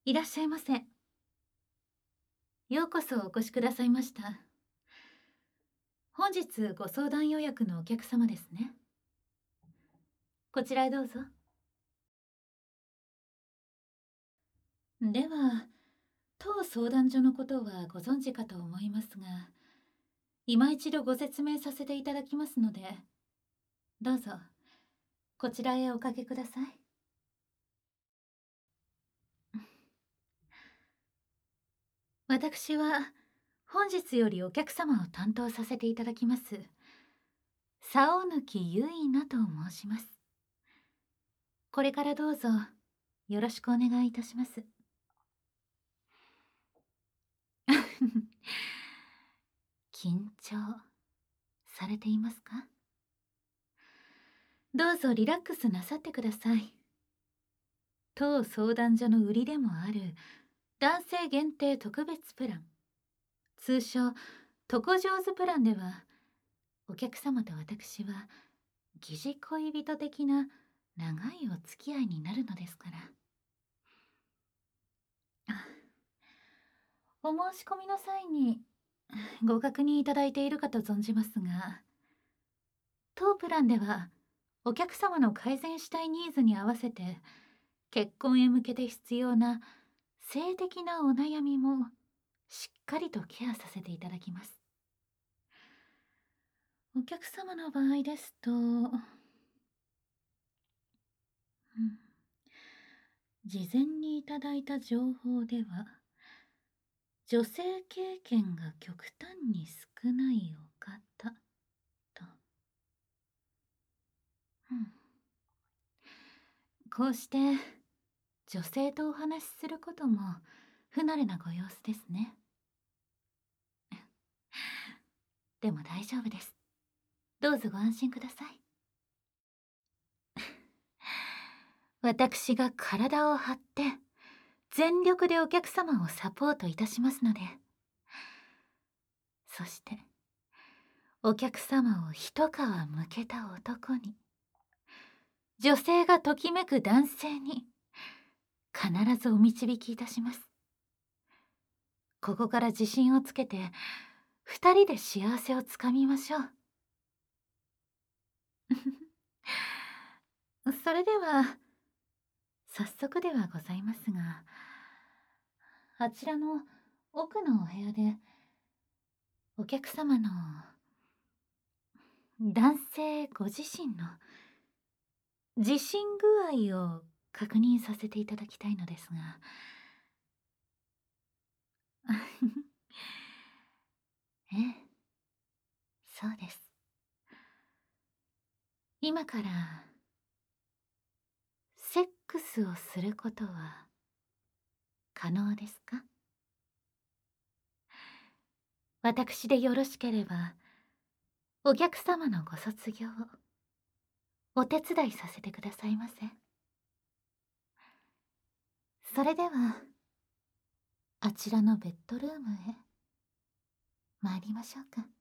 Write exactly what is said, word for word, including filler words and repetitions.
いらっしゃいませ。ようこそお越しくださいました。本日ご相談予約のお客様ですね。こちらへどうぞ。では、当相談所のことはご存知かと思いますが、今一度ご説明させていただきますので、どうぞ、こちらへおかけください。私は、本日よりお客様を担当させていただきます、竿貫結菜と申します。これからどうぞ、よろしくお願いいたします。緊張されていますか？どうぞリラックスなさってください。当相談所の売りでもある男性限定特別プラン、通称トコ上手プランでは、お客様と私は疑似恋人的な長いお付き合いになるのですから。あ、お申し込みの際にご確認いただいているかと存じますが、当プランではお客様の改善したいニーズに合わせて、結婚へ向けて必要な性的なお悩みもしっかりとケアさせていただきます。お客様の場合ですと、うん、事前にいただいた情報では、女性経験が極端に少ないお方と、うん、こうして女性とお話しすることも不慣れなご様子ですね。でも大丈夫です。どうぞご安心ください。私が体を張って全力でお客様をサポートいたしますので、そしてお客様を一皮むけた男に、女性がときめく男性に必ずお導きいたします。ここから自信をつけて二人で幸せをつかみましょう。それでは早速ではございますが、あちらの奥のお部屋でお客様の男性ご自身の自信具合を確認させていただきたいのですが。ええ、そうです。今からセックスをすることは可能ですか？私でよろしければ、お客様のご卒業をお手伝いさせてくださいませ。それではあちらのベッドルームへ参りましょうか。